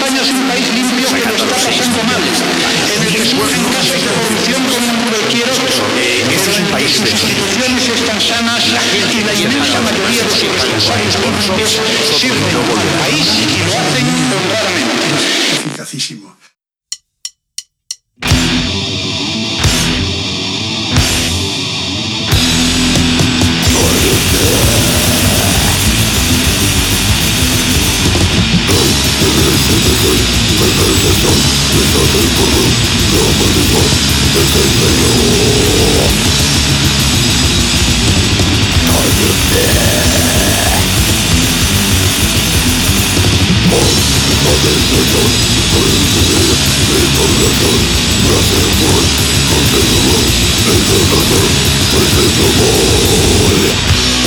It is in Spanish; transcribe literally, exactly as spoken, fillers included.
España es un país limpio que lo está pasando mal, en el que surgen casos de corrupción como un quiero, este es un país sus instituciones están sanas y la inmensa mayoría de sus responsables políticos sirven al país y lo hacen honradamente. Eficacísimo. Gracias.